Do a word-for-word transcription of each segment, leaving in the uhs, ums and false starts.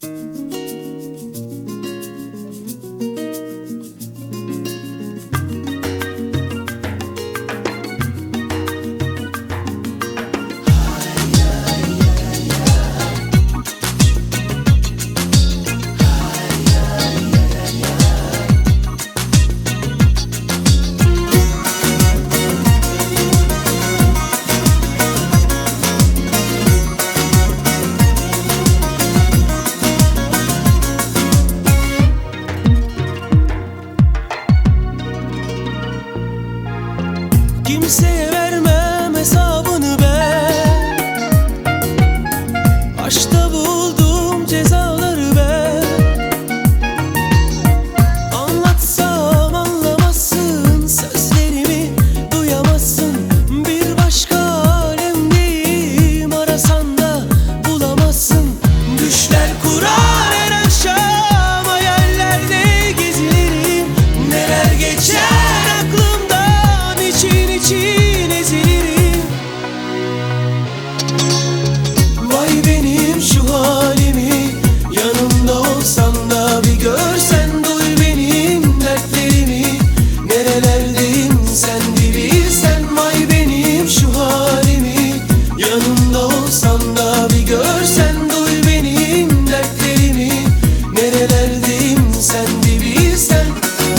Kimseye vermem hesabını ben, aşkta buldum cezaları ben. Anlatsam anlamazsın, sözlerimi duyamazsın. Bir başka alemdeyim, arasan da bulamazsın. Düşler kurar her akşam, hayallerde gezinirim. Neler geçer aklımdan, için için ezilirim. Vay benim şu halimi, yanımda olsan da bir görsen. Duy benim dertlerimi, nerelerdeyim sen bir bilsen. Vay benim şu halimi, yanımda olsan da bir görsen. Duy benim dertlerimi, nerelerdeyim sen bir bilsen.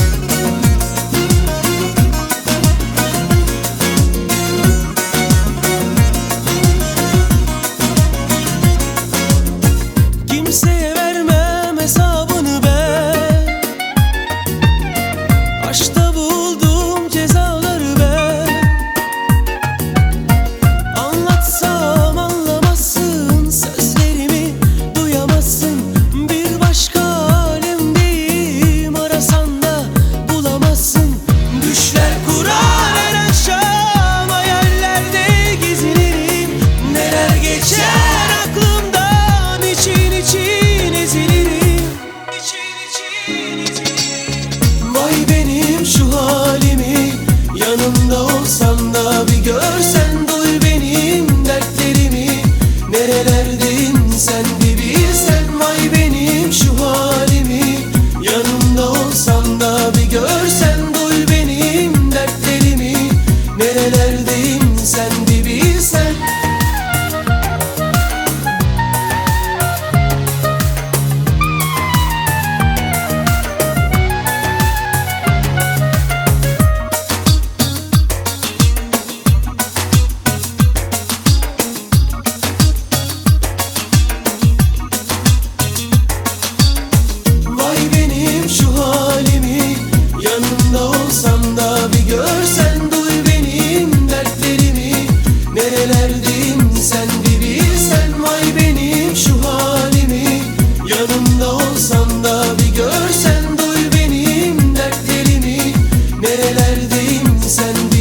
Kimseye vermem hesabını ben, aşkta buldum cezaları ben. Anlatsam anlamazsın, sözlerimi duyamazsın. Bir başka alemdeyim, arasan da bulamazsın. Düşler kurar her akşam, hayallerde gezinirim. Neler geçer aklımdan, için için ezilirim. İçin için ezilirim. Vay benim şu halimi, yanımda olsan da bir görsen. Duy benim dertlerimi, nerelerdeyim sen bir bilsen. Vay benim şu halimi, yanımda olsan da bir görsen. Duy benim dertlerimi, nerelerdeyim sen bir bilsen. Vay benim şu halimi, yanımda olsam da bir görsen. Duy benim dertlerimi, nerelerdeyim sen bir bilsen. Vay benim şu halimi, yanımda olsam da bir görsen. Duy benim dertlerimi, nerelerdeyim sen bir